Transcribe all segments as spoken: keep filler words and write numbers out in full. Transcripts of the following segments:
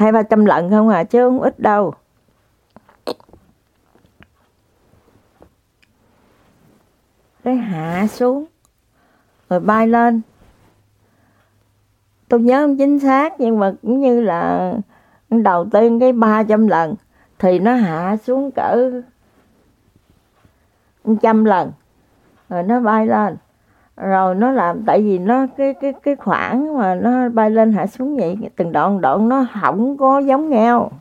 hai ba trăm lần không à, chứ không ít đâu. Cái hạ xuống rồi bay lên. Tôi nhớ không chính xác nhưng mà cũng như là đầu tiên cái ba trăm lần thì nó hạ xuống cỡ một trăm lần rồi nó bay lên. Rồi nó làm tại vì nó cái cái cái khoảng mà nó bay lên hạ xuống vậy từng đoạn đoạn nó không có giống nhau.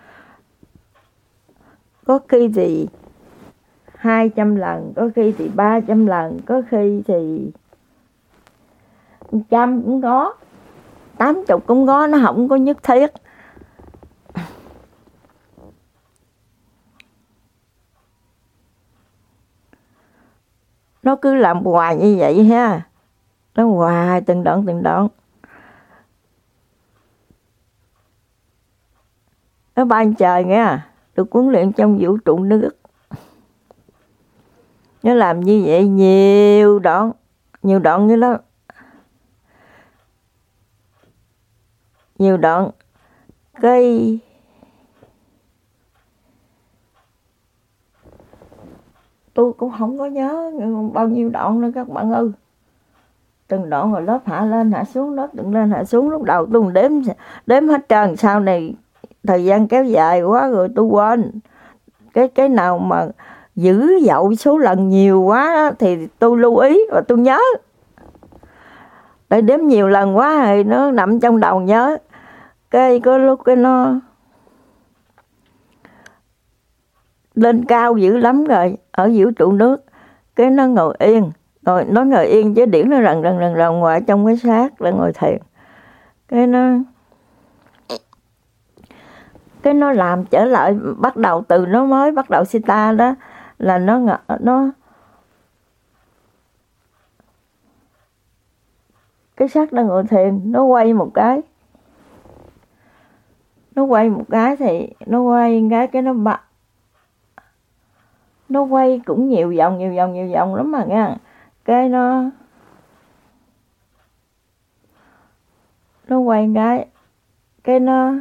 Có khi thì hai trăm lần, có khi thì ba trăm lần, có khi thì một trăm cũng có, tám mươi cũng có, nó không có nhất thiết. Nó cứ làm hoài như vậy ha. Nó hoài từng đoạn từng đoạn. Nó bay trời nghe, được huấn luyện trong vũ trụ nước. Nó làm như vậy nhiều đoạn, nhiều đoạn như đó. Nhiều đoạn. Cái tôi cũng không có nhớ bao nhiêu đoạn nữa các bạn ơi. Từng đoạn rồi lớp hạ lên hạ xuống, lớp từng lên hạ xuống. Lúc đầu tôi đếm đếm hết trơn, sau này thời gian kéo dài quá rồi tôi quên. Cái cái nào mà dữ dội số lần nhiều quá đó, thì tôi lưu ý và tôi nhớ. Để đếm nhiều lần quá thì nó nằm trong đầu nhớ. Cái có lúc cái nó lên cao dữ lắm rồi, ở vũ trụ nước. Cái nó ngồi yên, rồi nó ngồi yên chứ điển nó rần rần rần rần ngoài trong cái xác là ngồi thiền. Cái nó cái nó làm trở lại, bắt đầu từ nó mới bắt đầu Sita đó là nó nó cái xác đang ngồi thiền, nó quay một cái. Nó quay một cái thì nó quay cái cái nó bật. Nó quay cũng nhiều vòng nhiều vòng nhiều vòng lắm mà nghe. Cái nó nó quay cái cái nó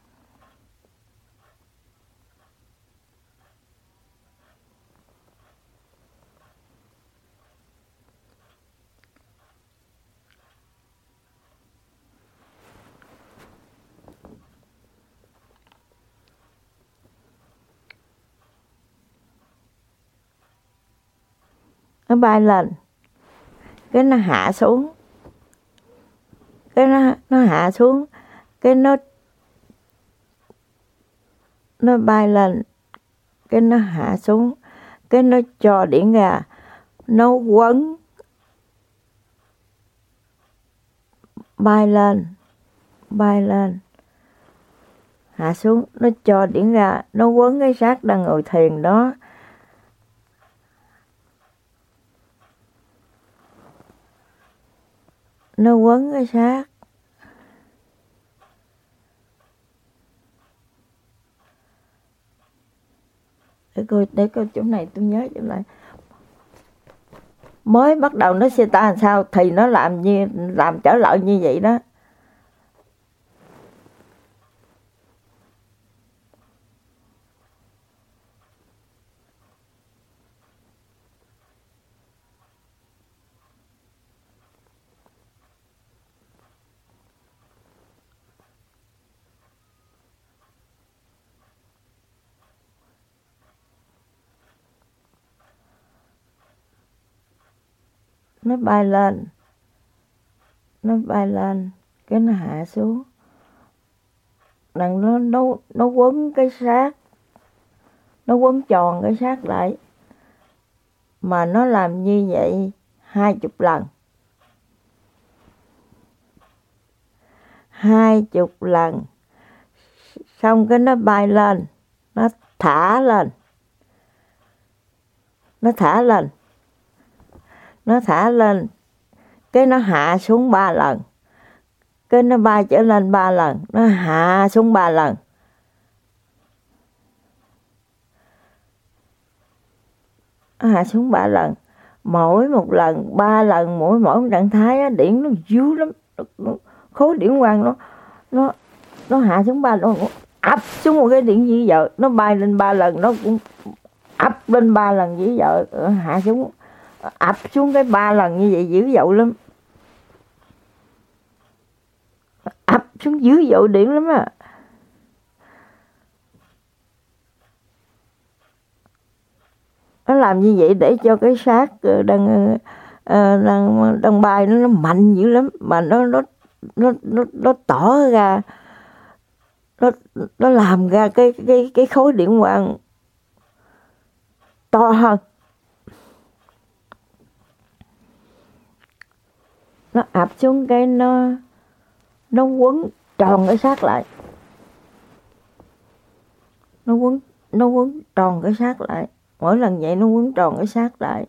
nó bay lên, cái nó hạ xuống, cái nó nó hạ xuống, cái nó nó bay lên, cái nó hạ xuống, cái nó cho điện ra, nó quấn, bay lên, bay lên, hạ xuống, nó cho điện ra, nó quấn cái xác đang ngồi thiền đó. Nó quấn cái xác. Để coi, để coi chỗ này tôi nhớ chỗ lại. Mới bắt đầu nó Sita làm sao thì nó làm như làm trở lại như vậy đó. Nó bay lên, nó bay lên, cái nó hạ xuống, đằng nó nó nó quấn cái xác, nó quấn tròn cái xác lại, mà nó làm như vậy hai chục lần, hai chục lần, xong cái nó bay lên, nó thả lên, nó thả lên. Nó thả lên, cái nó hạ xuống ba lần, cái nó bay trở lên ba lần, nó hạ xuống ba lần. Nó hạ xuống ba lần, mỗi một lần, ba lần, mỗi mỗi một trạng thái á, điển nó dữ lắm, khối điển quang nó, nó nó hạ xuống ba, nó ập xuống một cái điện dữ dội, nó bay lên ba lần, nó cũng ập lên ba lần dữ dội, hạ xuống ập xuống cái ba lần như vậy dữ dội lắm, ập xuống dữ dội điện lắm á. Nó làm như vậy để cho cái xác đang uh, đang đang bay nó, nó mạnh dữ lắm, mà nó nó nó nó nó tỏ ra, nó nó làm ra cái cái cái khối điện quang to hơn. Nó ập xuống cái nó nó quấn tròn cái xác lại, nó quấn nó quấn tròn cái xác lại, mỗi lần vậy nó quấn tròn cái xác lại.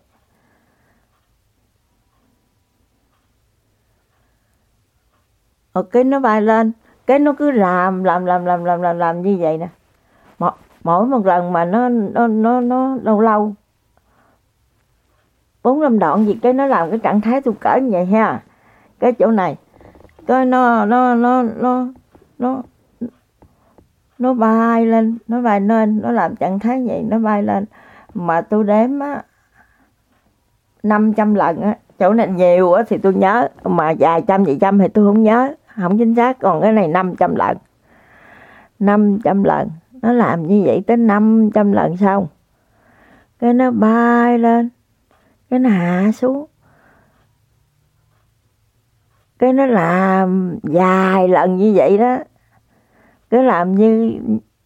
Rồi cái nó bay lên, cái nó cứ làm làm làm làm làm làm làm như vậy nè. Mỗi, mỗi một lần mà nó nó nó nó lâu lâu bốn năm đoạn gì cái nó làm cái trạng thái tôi cỡ như vậy ha. Cái chỗ này cái nó nó nó nó nó nó bay lên, nó bay lên, nó làm trạng thái vậy, nó bay lên mà tôi đếm á năm trăm lần á, chỗ này nhiều á thì tôi nhớ, mà vài trăm vậy trăm thì tôi không nhớ, không chính xác. Còn cái này năm trăm lần, năm trăm lần nó làm như vậy tới năm trăm lần xong cái nó bay lên, cái nó hạ xuống, cái nó làm vài lần như vậy đó, cái làm như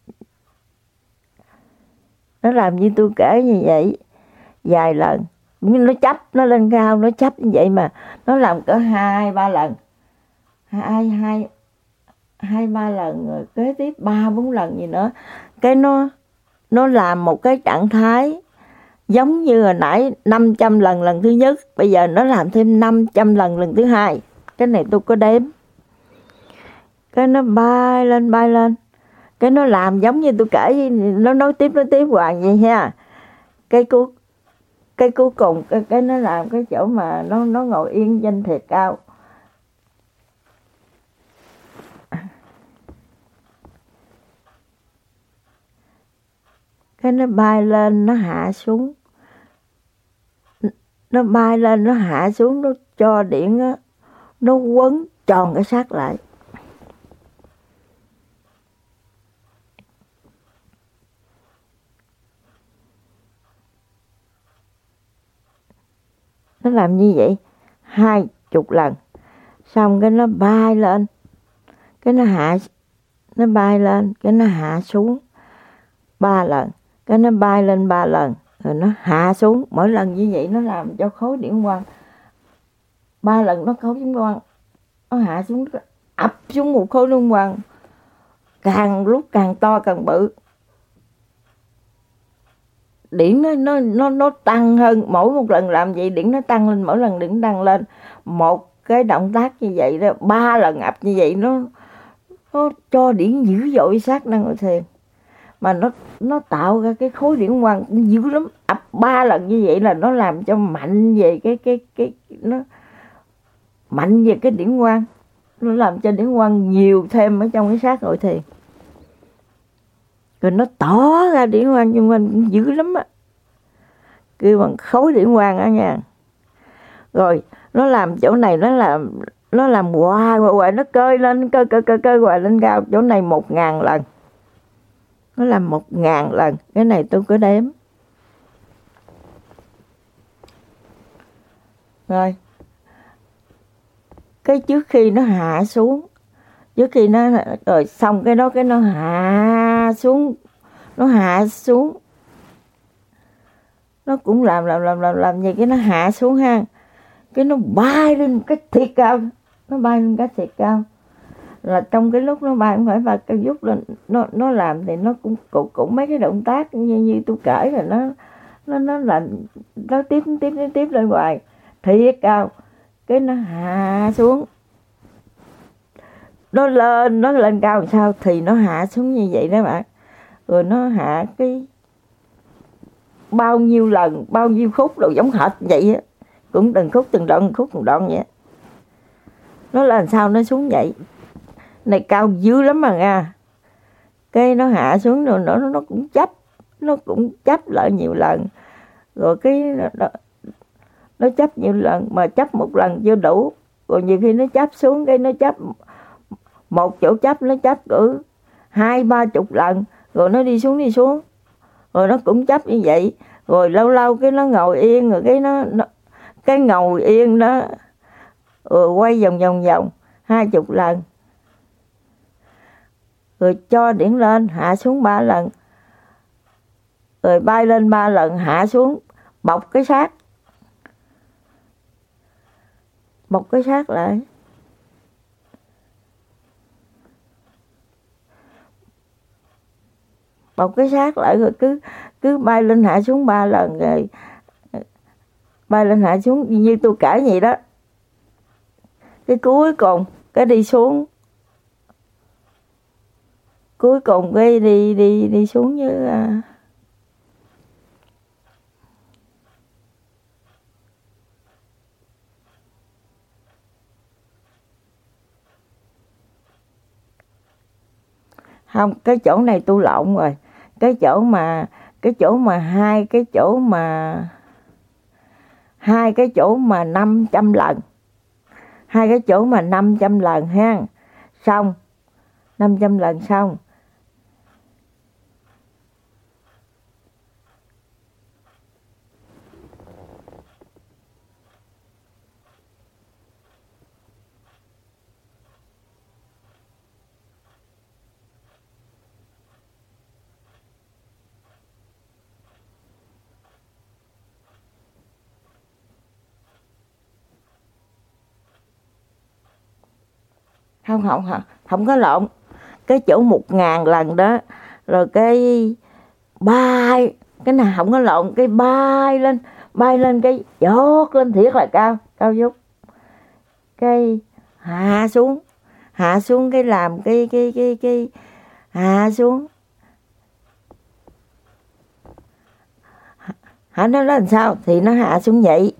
nó làm như tôi kể như vậy vài lần, nhưng nó chấp nó lên cao, nó chấp như vậy mà nó làm cỡ hai ba lần, hai hai hai ba lần rồi kế tiếp ba bốn lần gì nữa, cái nó nó làm một cái trạng thái giống như hồi nãy năm trăm lần lần thứ nhất, bây giờ nó làm thêm năm trăm lần lần thứ hai. Cái này tôi có đếm, cái nó bay lên bay lên, cái nó làm giống như tôi kể, nó nói tiếp nói tiếp hoài vậy ha. Cái cuối cái cuối cùng cái, cái nó làm cái chỗ mà nó nó ngồi yên trên thiệt cao, cái nó bay lên nó hạ xuống, nó bay lên nó hạ xuống, nó cho điện á, nó quấn tròn cái xác lại. Nó làm như vậy hai chục lần, xong cái nó bay lên, cái nó hạ, nó bay lên, cái nó hạ xuống ba lần, cái nó bay lên ba lần, rồi nó hạ xuống. Mỗi lần như vậy nó làm cho khối điện quang ba lần, nó khối điện quang nó hạ xuống, ập xuống một khối điện quang càng lúc càng to càng bự. Điện nó nó nó nó tăng hơn, mỗi một lần làm vậy điện nó tăng lên, mỗi lần điện tăng lên. Một cái động tác như vậy đó, ba lần ập như vậy nó nó cho điện dữ dội sát năng ngồi thiền, mà nó nó tạo ra cái khối điện quang cũng dữ lắm. Ập ba lần như vậy là nó làm cho mạnh về cái cái cái nó mạnh về cái điện quang, nó làm cho điện quang nhiều thêm ở trong cái xác ngồi thiền, rồi nó tỏ ra điện quang xung quanh cũng dữ lắm á, kêu bằng khối điện quang á nha. Rồi nó làm chỗ này, nó làm nó làm hoài hoài hoài, nó cơi lên cơi cơi cơi cơi hoài lên cao, chỗ này một ngàn lần, nó làm một ngàn lần. Cái này tôi có đếm. Rồi cái trước khi nó hạ xuống, trước khi nó rồi xong cái đó, cái nó hạ xuống, nó hạ xuống, nó cũng làm làm làm làm làm gì, cái nó hạ xuống ha, cái nó bay lên một cái thiệt cao, nó bay lên cái thiệt cao, là trong cái lúc nó bay không phải ba cái giúp lên, nó nó làm thì nó cũng cũng, cũng mấy cái động tác như như tôi kể là nó nó nó làm nó tiếp tiếp tiếp tiếp lên hoài thiệt cao, cái nó hạ xuống, nó lên nó lên cao làm sao thì nó hạ xuống như vậy đó bạn. Rồi nó hạ cái bao nhiêu lần, bao nhiêu khúc đồ giống hệt vậy á, cũng từng khúc từng đoạn, khúc từng đoạn vậy. Nó làm sao nó xuống vậy, này cao dữ lắm mà nha. Cái nó hạ xuống rồi nó nó cũng chấp, nó cũng chấp lại nhiều lần. Rồi cái nó, nó chấp nhiều lần mà chấp một lần chưa đủ. Rồi nhiều khi nó chấp xuống cái nó chấp một chỗ chấp nó chấp cỡ hai ba chục lần, rồi nó đi xuống đi xuống. Rồi nó cũng chấp như vậy. Rồi lâu lâu cái nó ngồi yên, rồi cái nó, nó cái ngồi yên đó rồi quay vòng vòng vòng hai chục lần. Rồi cho điển lên hạ xuống ba lần. Rồi bay lên ba lần hạ xuống, bọc cái xác. Bọc cái xác lại. Bọc cái xác lại rồi cứ cứ bay lên hạ xuống ba lần, rồi bay lên hạ xuống như tôi kể vậy đó. Cái cuối cùng cái đi xuống. Cuối cùng cái đi đi đi xuống như à, không, cái chỗ này tôi lộn rồi. Cái chỗ mà cái chỗ mà hai cái chỗ mà hai cái chỗ mà năm trăm lần. Hai cái chỗ mà năm trăm lần ha. Xong. năm trăm lần xong. Không, không, không, không có lộn. Cái chỗ một ngàn lần đó. Rồi cái bay. Cái nào không có lộn. Cái bay lên. Bay lên cái dốt lên thiệt là cao. Cao dốt. Cái hạ xuống. Hạ xuống cái làm cái cái cái cái hạ xuống. Hả, nó làm sao? Thì nó hạ xuống vậy.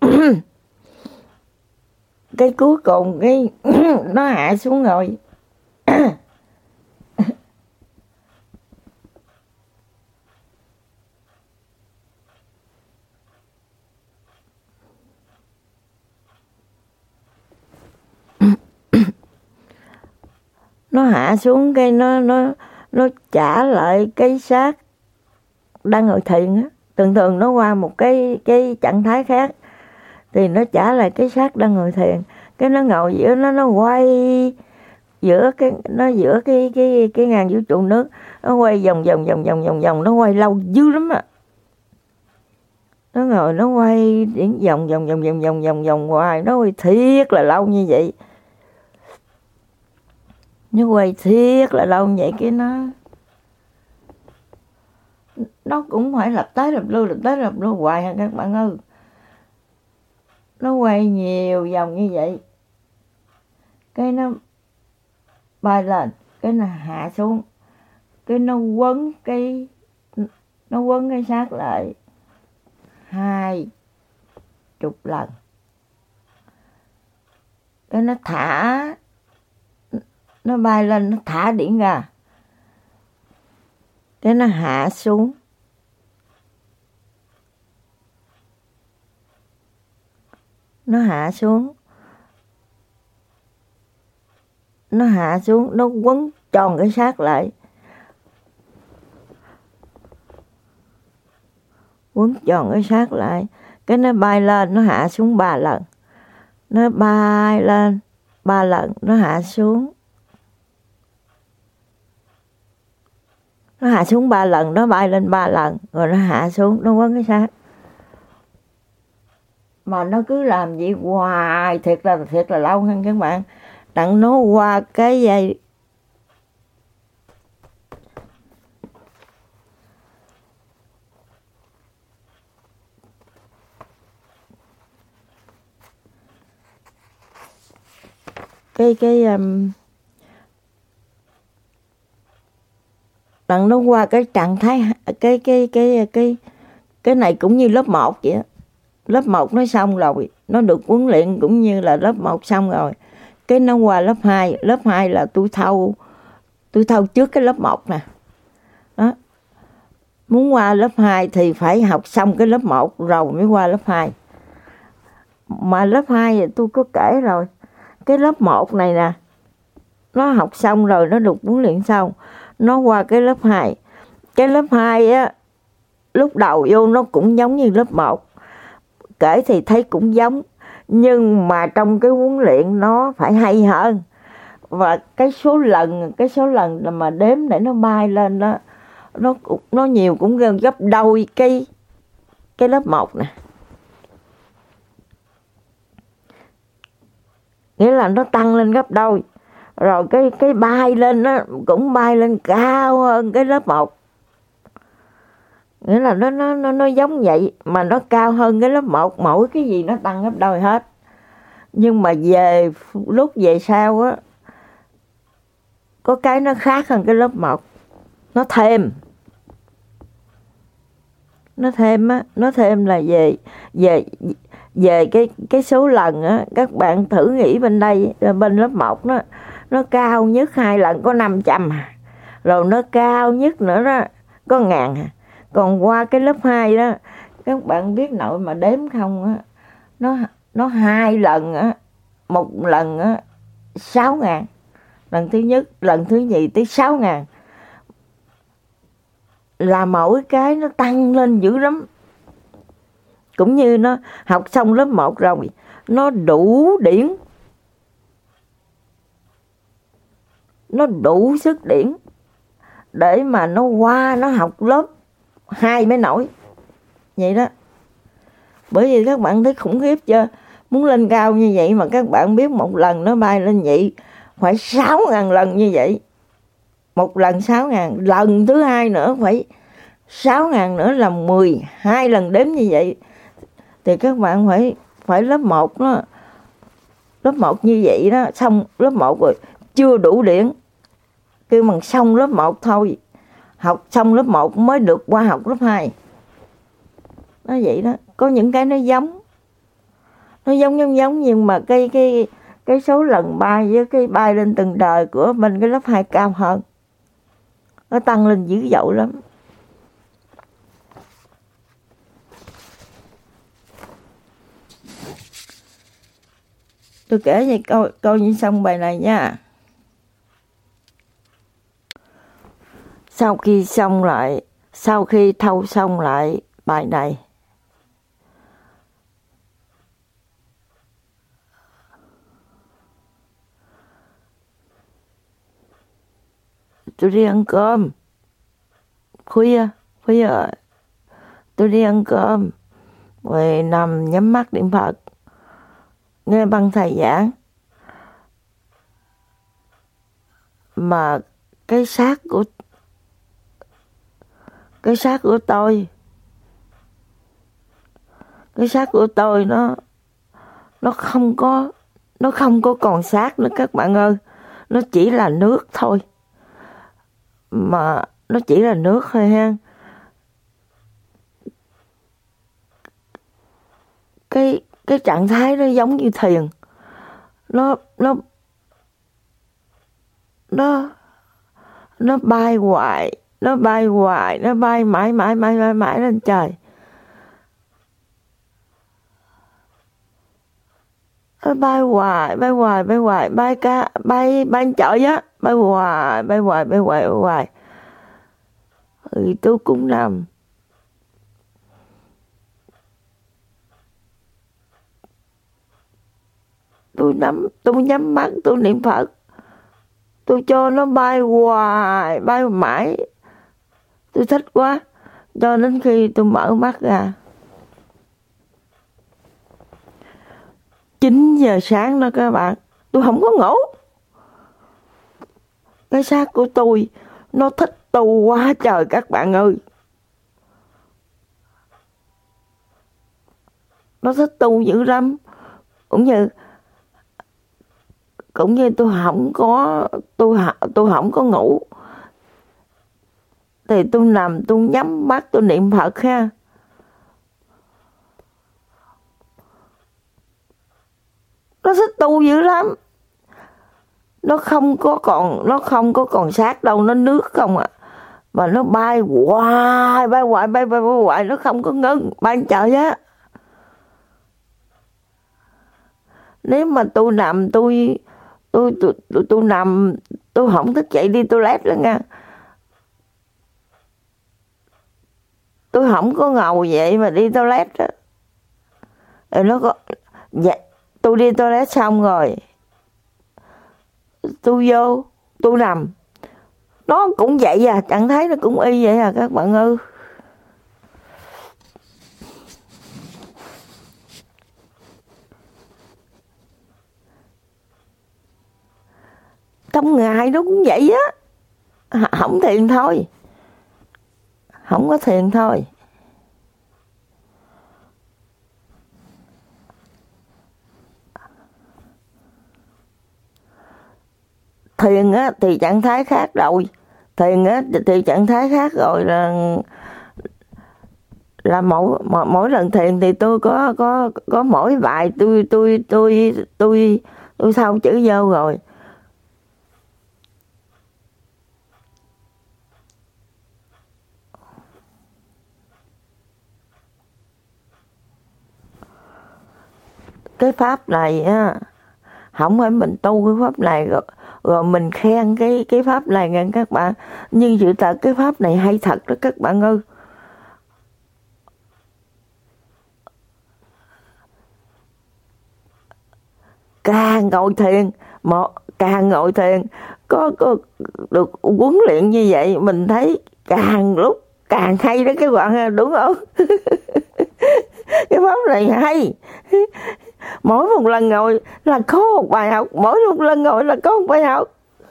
Cái cuối cùng cái nó hạ xuống rồi. Nó hạ xuống cái nó nó nó trả lại cái xác đang ngồi thiền á. Thường thường nó qua một cái cái trạng thái khác thì nó trả lại cái xác đang ngồi thiền. Cái nó ngồi giữa nó nó quay giữa cái nó giữa cái cái cái ngàn vũ trụ nước, nó quay vòng vòng vòng vòng vòng vòng, nó quay lâu dữ lắm á. Nó ngồi nó quay đến vòng vòng vòng vòng vòng vòng vòng hoài, nó quay thiệt là lâu như vậy. Nó quay thiệt là lâu như vậy. Cái nó nó cũng phải lập tới lập lui lập tới lập lui hoài ha các bạn ơi. Nó quay nhiều vòng như vậy. Cái nó bay lên, cái nó hạ xuống. Cái nó quấn cái nó quấn cái xác lại hai chục lần. Cái nó thả, nó bay lên, nó thả điển ra. Cái nó hạ xuống. Nó hạ xuống. Nó hạ xuống, nó quấn tròn cái xác lại. Quấn tròn cái xác lại. Cái nó bay lên, nó hạ xuống ba lần. Nó bay lên ba lần, nó hạ xuống. Nó hạ xuống ba lần, nó bay lên ba lần, rồi nó hạ xuống, nó quấn cái xác. Mà nó cứ làm vậy hoài, thiệt là thiệt là lâu hơn các bạn. Đặng nó qua cái dây cái cái um, đặng nó qua cái trạng thái cái cái cái cái cái này cũng như lớp một vậy á. Lớp một nó xong rồi, nó được huấn luyện cũng như là lớp một xong rồi. cái nó qua lớp hai. Lớp hai là tôi thâu, tôi thâu trước cái lớp một nè. Đó. Muốn qua lớp hai thì phải học xong cái lớp một rồi mới qua lớp hai. Mà lớp hai thì tôi có kể rồi. Cái lớp một này nè, nó học xong rồi, nó được huấn luyện xong, nó qua cái lớp hai. Cái lớp hai á, lúc đầu vô nó cũng giống như lớp một. Kể thì thấy cũng giống, nhưng mà trong cái huấn luyện nó phải hay hơn. Và cái số lần, cái số lần mà đếm để nó bay lên đó, nó nó nhiều cũng gần gấp đôi cái cái lớp một nè. Nghĩa là nó tăng lên gấp đôi. Rồi cái cái bay lên nó cũng bay lên cao hơn cái lớp một. Nghĩa là nó nó nó nó giống vậy mà nó cao hơn cái lớp một, mỗi cái gì nó tăng gấp đôi hết. Nhưng mà về lúc về sau á, có cái nó khác hơn cái lớp một. Nó thêm. Nó thêm á, nó thêm là về về về cái cái số lần á, các bạn thử nghĩ bên đây, bên lớp một nó nó cao nhất hai lần có năm trăm. Rồi nó cao nhất nữa đó có ngàn. Còn qua cái lớp hai đó, các bạn biết nội mà đếm không á, nó nó hai lần á, một lần á sáu ngàn. Lần thứ nhất, lần thứ nhì tới sáu ngàn. Là mỗi cái nó tăng lên dữ lắm. Cũng như nó học xong lớp một rồi, nó đủ điển, nó đủ sức điển để mà nó qua nó học lớp hai mới nổi. Vậy đó. Bởi vì các bạn thấy khủng khiếp chưa? Muốn lên cao như vậy mà các bạn biết một lần nó bay lên vậy phải sáu ngàn lần như vậy. Một lần sáu ngàn, lần thứ hai nữa phải sáu ngàn nữa là mười hai lần đếm như vậy. Thì các bạn phải phải lớp một đó, lớp một như vậy đó, xong lớp một rồi chưa đủ điển, kêu bằng xong lớp một thôi, học xong lớp một mới được qua học lớp hai. Nó vậy đó. Có những cái nó giống, nó giống giống giống nhưng mà cái cái cái số lần bay với cái bay lên từng đời của bên cái lớp hai cao hơn, nó tăng lên dữ dội lắm. Tôi kể vậy câu câu như xong bài này nha. Sau khi xong lại, sau khi thâu xong lại bài này, tôi đi ăn cơm. Khuya, khuya rồi. Tôi đi ăn cơm, rồi nằm nhắm mắt niệm Phật, nghe băng thầy giảng. Mà cái xác của cái xác của tôi cái xác của tôi nó nó không có nó không có còn xác nữa các bạn ơi. Nó chỉ là nước thôi. Mà nó chỉ là nước thôi ha. Cái cái trạng thái nó giống như thiền. Nó nó nó nó bay hoài, nó bay hoài, nó bay mãi mãi mãi mãi mãi lên trời. Nó bay hoài, bay hoài, bay hoài, bay ca, bay bay chọi á, bay hoài, bay hoài, bay hoài, bay hoài. Ừ, tôi cũng nằm. Tôi nắm, tôi nhắm mắt, tôi niệm Phật. Tôi cho nó bay hoài, bay mãi. Tôi thích quá. Cho đến khi tôi mở mắt ra. chín giờ sáng đó các bạn. Tôi không có ngủ. Cái xác của tôi nó thích tu quá trời các bạn ơi. Nó thích tu dữ lắm. Cũng như cũng như tôi không có tôi tôi không có ngủ. Thì tôi nằm, tôi nhắm mắt, tôi niệm Phật ha. Nó thích tu dữ lắm. nó không có còn nó không có còn xác đâu, nó nước không à, mà nó bay hoài bay hoài bay bay, bay hoài, nó không có ngưng, bay trời á. Nếu mà tôi nằm tôi tôi tôi tôi, tôi nằm tôi không thức dậy đi toilet nữa nha, tôi không có ngầu vậy mà đi toilet đó. Rồi nó có dạ, tôi đi toilet xong rồi tôi vô tôi nằm, nó cũng vậy à, chẳng thấy nó cũng y vậy à các bạn ơi. Trong ngày nó cũng vậy á, không thiền thôi, không có thiền thôi. Thiền á thì trạng thái khác rồi, thiền á thì trạng thái khác rồi là là mỗi mỗi, mỗi lần thiền thì tôi có có có mỗi bài tôi tôi tôi tôi tôi thâu chữ vô rồi. Cái pháp này á, không phải mình tu cái pháp này rồi, rồi mình khen cái cái pháp này nghe các bạn, nhưng sự thật cái pháp này hay thật đó các bạn ơi. Càng ngồi thiền, một càng ngồi thiền có, có được huấn luyện như vậy, mình thấy càng lúc càng hay đó các bạn, đúng không? Cái pháp này hay, mỗi một lần ngồi là có một bài học, mỗi một lần ngồi là có một bài học.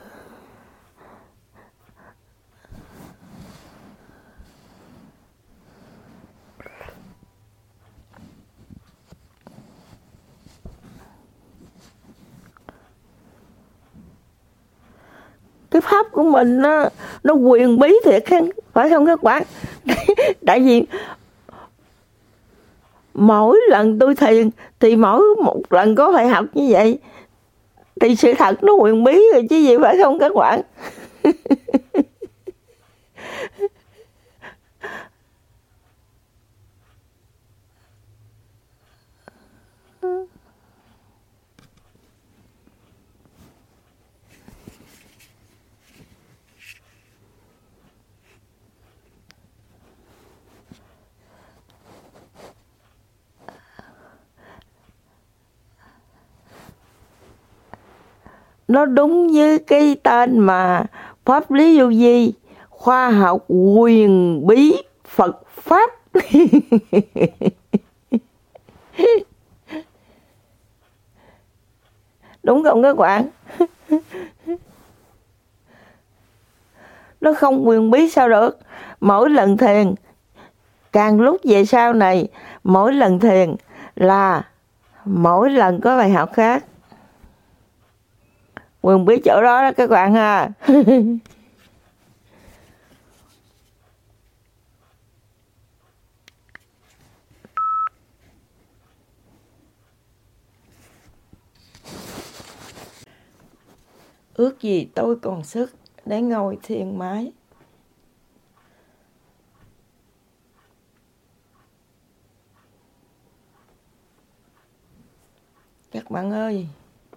Cái pháp của mình nó, nó quyền bí thiệt, phải không các bạn? Tại vì mỗi lần tôi thiền thì mỗi một lần có bài học như vậy, thì sự thật nó quyền bí rồi chứ gì, phải không các bạn? Nó đúng với cái tên mà pháp lý vô vi, khoa học quyền bí Phật pháp. Đúng không các bạn? Nó không quyền bí sao được. Mỗi lần thiền, càng lúc về sau này, mỗi lần thiền là mỗi lần có bài học khác. Quyền bí chỗ đó đó các bạn ha. Ước gì tôi còn sức để ngồi thiền mãi. Các bạn ơi,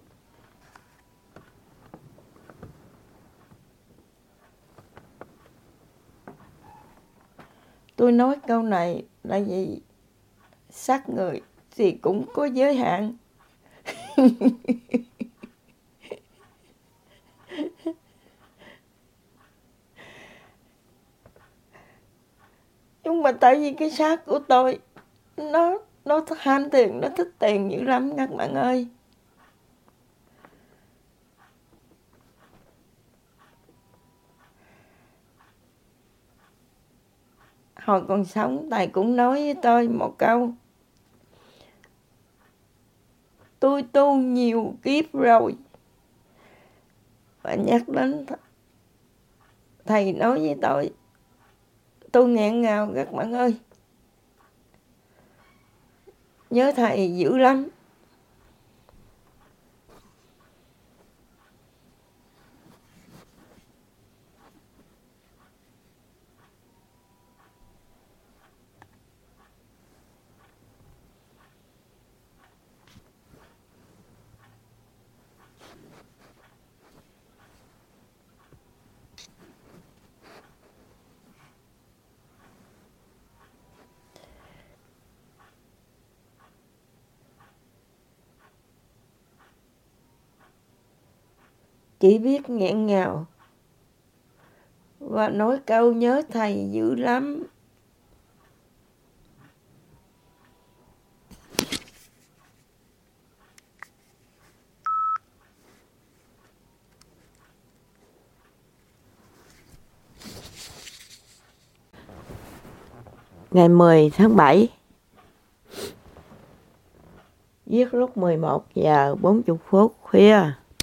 tôi nói câu này là vì xác người thì cũng có giới hạn. Nhưng mà tại vì cái xác của tôi nó nó ham tiền, nó thích tiền dữ lắm các bạn ơi. Hồi còn sống Thầy cũng nói với tôi một câu: tôi tu nhiều kiếp rồi. Và nhắc đến Thầy nói với tôi, tôi nghẹn ngào các bạn ơi. Nhớ Thầy dữ lắm. chỉ biết nghẹn ngào và nói câu nhớ thầy dữ lắm. Ngày mười tháng bảy, viết lúc mười một giờ bốn mươi phút khuya.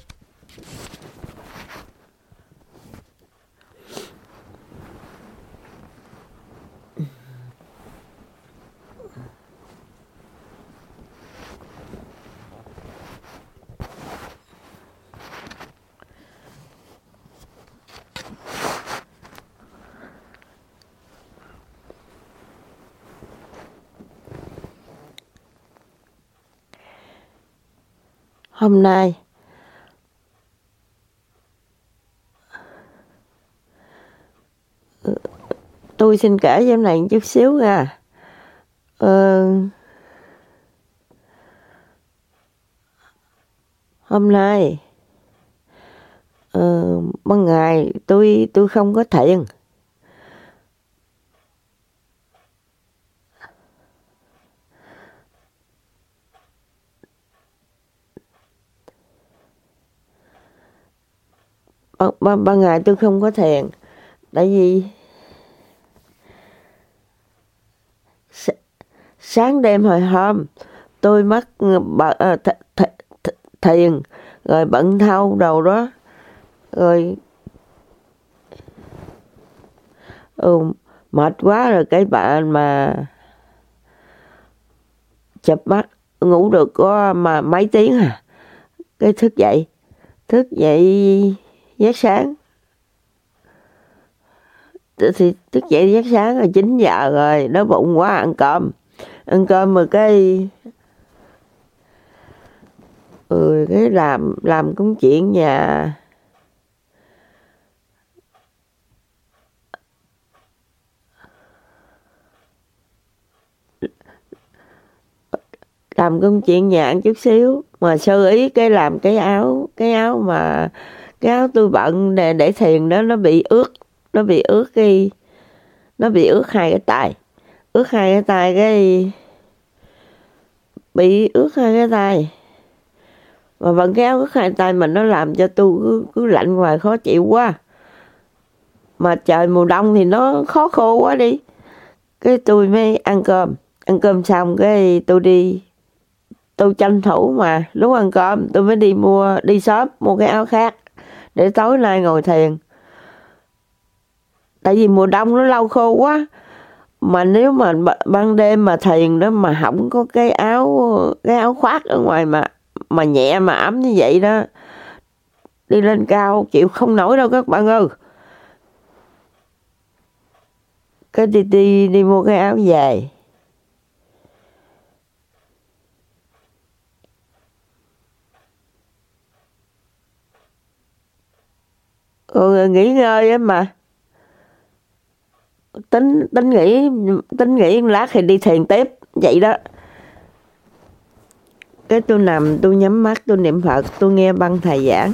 Hôm nay tôi xin kể cho em này một chút xíu nha. Ờ, hôm nay ờ, ban ngày tôi tôi không có thiền. Ban, ban, ban ngày tôi không có thiền tại vì sáng đêm hồi hôm tôi mắc th, th, th, thiền rồi bận thâu đầu đó rồi ừ, mệt quá rồi cái bạn mà chập mắt ngủ được có mà mấy tiếng à, cái thức dậy thức dậy giấc sáng thì thức dậy giấc sáng rồi chín giờ rồi đói bụng quá, ăn cơm ăn cơm mà cái ừ, cái làm làm công chuyện nhà làm công chuyện nhà ăn chút xíu mà sơ ý cái làm cái áo cái áo mà cái áo tôi bận để để thiền đó nó bị ướt nó bị ướt cái nó bị ướt hai cái tay ướt hai cái tay cái bị ướt hai cái tay mà vẫn cái áo ướt hai tay mà nó làm cho tôi cứ, cứ lạnh ngoài khó chịu quá, mà trời mùa đông thì nó khó khô quá đi, cái tôi mới ăn cơm ăn cơm xong cái tôi đi tôi tranh thủ mà lúc ăn cơm tôi mới đi mua đi shop mua cái áo khác để tối nay ngồi thiền, tại vì mùa đông nó lâu khô quá, mà nếu mà ban đêm mà thiền đó mà không có cái áo cái áo khoác ở ngoài mà mà nhẹ mà ấm như vậy đó, đi lên cao chịu không nổi đâu các bạn ơi. Cái đi đi đi mua cái áo về ừ, nghỉ ngơi á mà tính tính nghỉ tính nghỉ một lát thì đi thiền tiếp vậy đó. Cái tôi nằm tôi nhắm mắt tôi niệm Phật, tôi nghe băng thầy giảng.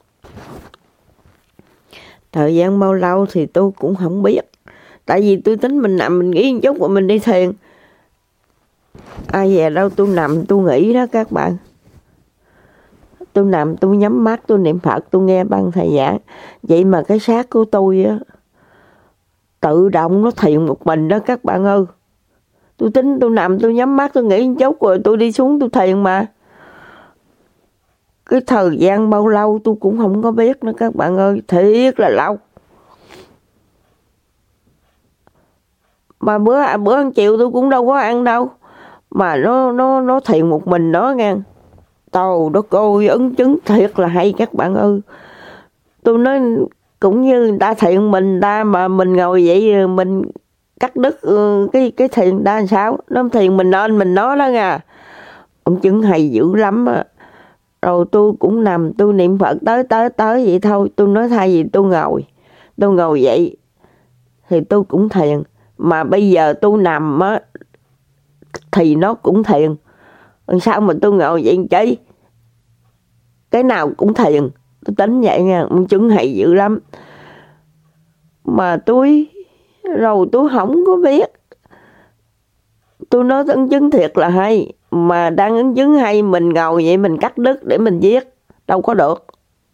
Thời gian bao lâu thì tôi cũng không biết, tại vì tôi tính mình nằm mình nghỉ một chút rồi mình đi thiền. Ai về đâu tôi nằm tôi nghỉ đó các bạn. Tôi nằm tôi nhắm mắt tôi niệm Phật, tôi nghe băng thầy giảng. Vậy mà cái xác của tôi á tự động nó thiền một mình đó các bạn ơi. Tôi tính tôi nằm tôi nhắm mắt tôi nghỉ một chút rồi tôi đi xuống tôi thiền mà. Cái thời gian bao lâu tôi cũng không có biết nữa các bạn ơi, thiệt là lâu. Mà bữa bữa ăn chiều tôi cũng đâu có ăn đâu, mà nó nó nó thiền một mình đó nghe. Tàu đó coi ấn chứng thiệt là hay các bạn ơi. Tôi nói cũng như người ta thiền mình ta mà mình ngồi vậy mình cắt đứt cái cái thiền ta làm sao, nó thiền mình nên mình nói đó nha. Ông chứng hay dữ lắm á. Rồi tôi cũng nằm tôi niệm Phật tới tới tới vậy thôi. Tôi nói thay vì tôi ngồi tôi ngồi vậy thì tôi cũng thiền, mà bây giờ tôi nằm á thì nó cũng thiền. Sao mà tôi ngồi vậy chứ, cái nào cũng thiền, Tôi tính vậy nha, ông chứng hay dữ lắm. Mà tôi, rồi tôi không có biết. Tôi nói ấn chứng thiệt là hay. Mà đang ấn chứng hay, mình ngồi vậy mình cắt đứt để mình viết. Đâu có được.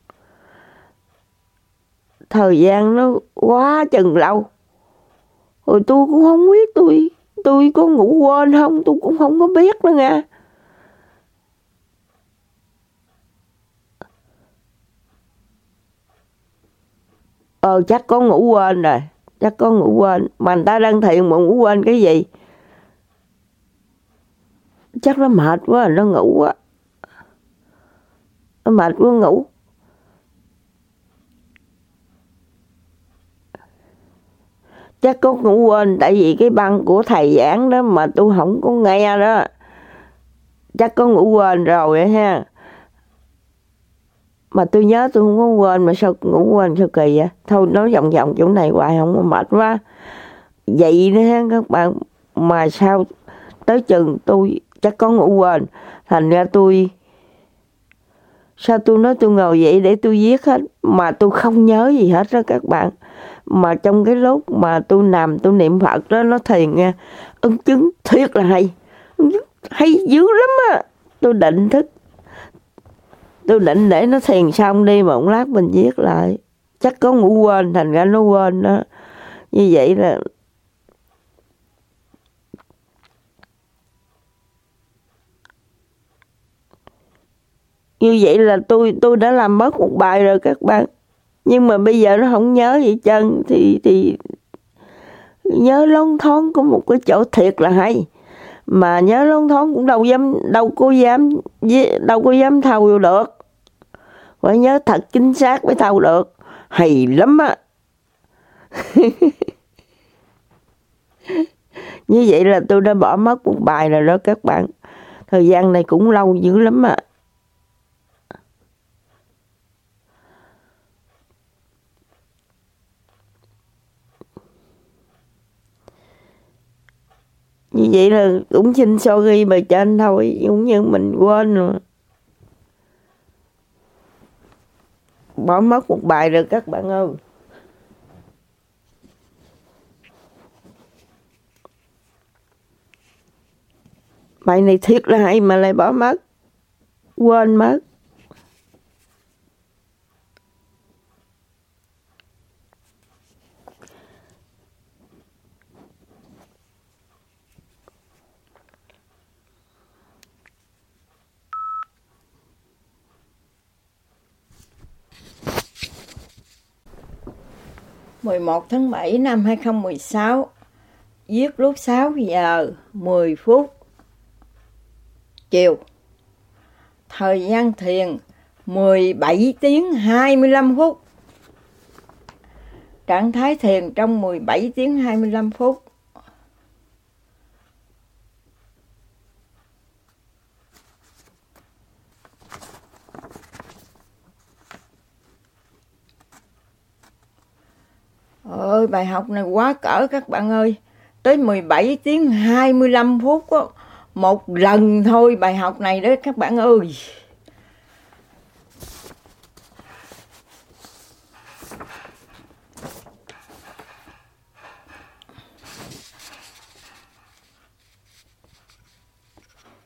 Thời gian nó quá chừng lâu. Rồi tôi cũng không biết tôi, tôi có ngủ quên không, tôi cũng không có biết nữa nha. Ờ chắc có ngủ quên rồi. Chắc có ngủ quên. Mà người ta đang thiền mà ngủ quên cái gì? Chắc nó mệt quá, nó ngủ quá. Nó mệt quá ngủ. Chắc có ngủ quên. Tại vì cái băng của thầy giảng đó mà tôi không có nghe đó. Chắc có ngủ quên rồi ha. Mà tôi nhớ tôi không có quên. Mà sao ngủ quên sao kỳ vậy? Thôi nói vòng vòng chỗ này hoài không có mệt quá. Vậy đó ha các bạn. Mà sao tới chừng tôi chắc có ngủ quên. Thành ra tôi, sao tôi nói tôi ngồi vậy để tôi viết hết. Mà tôi không nhớ gì hết đó các bạn. Mà trong cái lúc mà tôi nằm tôi niệm Phật đó, nó thiền nha. Ấn chứng thiệt là hay. Ấn chứng hay dữ lắm á. Tôi định thức. Tôi định để nó thiền xong đi mà một lát mình viết lại. Chắc có ngủ quên, thành ra nó quên đó. Như vậy là Như vậy là tôi tôi đã làm mất một bài rồi các bạn. Nhưng mà bây giờ nó không nhớ gì chân thì thì nhớ loáng thoáng có một cái chỗ thiệt là hay. Mà nhớ loáng thoáng cũng đâu dám đâu có dám đâu có dám thâu vô được. Phải nhớ thật chính xác mới thâu được. Hay lắm á. Như vậy là tôi đã bỏ mất một bài rồi đó các bạn. Thời gian này cũng lâu dữ lắm á. Như vậy là cũng xin sorry bề trên thôi. Cũng như mình quên rồi. Bỏ mất một bài rồi các bạn ơi. Bài này thiệt là hay mà lại bỏ mất. Quên mất. mười một tháng bảy năm hai không một sáu, viết lúc sáu giờ mười phút chiều. Thời gian thiền mười bảy tiếng hai mươi lăm phút. Trạng thái thiền trong mười bảy tiếng hai mươi lăm phút. Ôi, bài học này quá cỡ các bạn ơi. Tới mười bảy tiếng hai mươi lăm phút đó. Một lần thôi bài học này đó các bạn ơi.